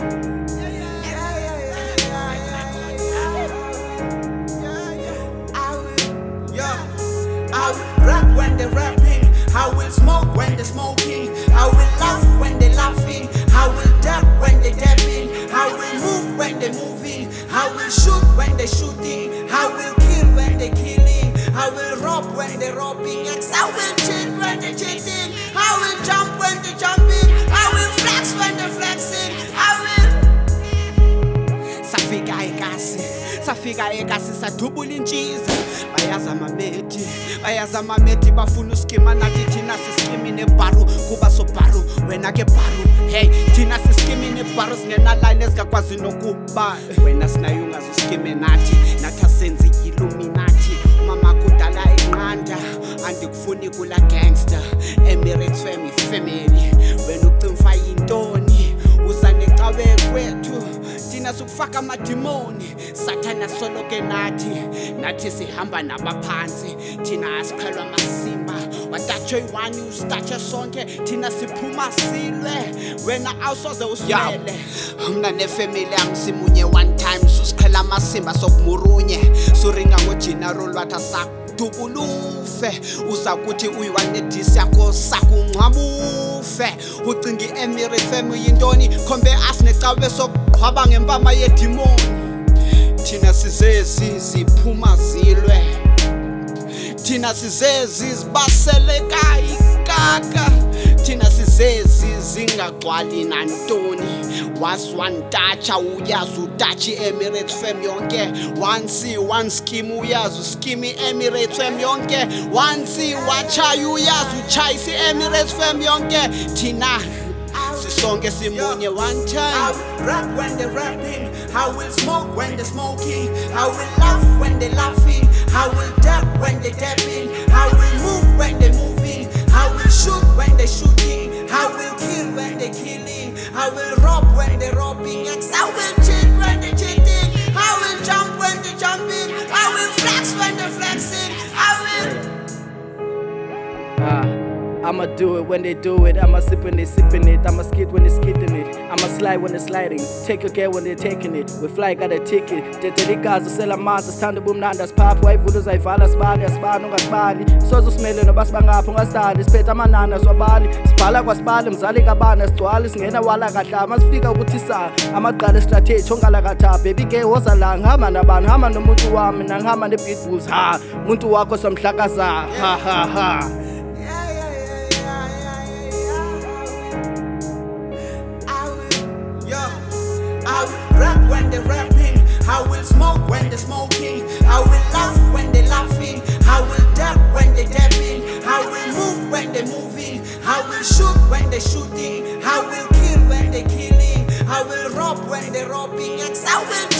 I will rap when they're rapping. I will smoke when they're smoking. I will laugh when they're laughing. I will dab when they're dabbing. I will move when they're moving. I will shoot when they're shooting. I will kill when they're killing. I will rob when they're robbing. Yes, I will cheat when they're cheating. I will jump when they're jumping. I will flex when they're flexing. I will. Safika ekasi sadubula intshiza. Bayaza amameti bafuna uskima nathi thina siskimi nebharu kuba sobharu wena ke bharu. Hey thina siskimi nebharu singena line ezingakwazi nokuba wena sinayo ungazoskime nathi asenze Illuminati. Mama kudala inqanda andikufuni kula gangster Emirates family wena ucimfa yintoni uza necawe kwethu thina sukufaka amadimoni sathana soloke nathi sihamba nabaphansi thina asiqhelwa amasimba watatsho iwani usitatshe sonke thina siphuma silwe wena awusoze usimele mna nefamily yami simunye one time susiqhela amasimba sokumurunye suringa ngogeneral watha dubulufe uzakuthi uyiwanedisi yakho sakungcwabufe ucinga iEmirate family yintoni khombe asinecawe sokuhwaba ngempama yedimoni thina sizezi ziphuma zilwe thina sizezi zibaseleka ikaka thina sizezi zingagcwali nantoni was one touch uyazi utachi Emirates fam yonke one see one scheme uyazi uskimi Emirates fam yonke one see wachayi uyazi uchayisi Emirates fam yonke thina sisonke simunye one time. I will rap when they're rapping. I will smoke when they're smoking. I will laugh when they're laughing. I will dab when they're dabbing. I will move when they're moving. I will shoot when they're shooting. I will kill when they're killing. I will rob when they're robbing. Yes, I will cheat when they're cheating. I will jump when they're jumping. I will flex when they're flexing. I'ma do it when they do it. I'ma sip when they sipping it. I'ma skid when they skidding it. I'ma slide when they're sliding. Take a care when they're taking it. We fly got a ticket. Tetelikazi sela manzi sithanda ubumnandi siphapha wayivulo uzayivala sibali asibani ungasibali soze usimele noba sibangapha ungasali siphethe amanani swabali sibhala kwasibali mzali kabana sigcwali singena wala kahlaba masifika ukuthi sa amaqala strategy ongala katha baby ke woza la ngihamba nabantu hamba nomuntu wami nangihamba nebitbulls ha umuntu wakho somhlakaza ha ha ha. I will rap when they're rapping. I will smoke when they're smoking. I will laugh when they're laughing. I will dab when they're dabbing. I will move when they're moving. I will shoot when they're shooting. I will kill when they're killing. I will rob when they're robbing. Yes, I will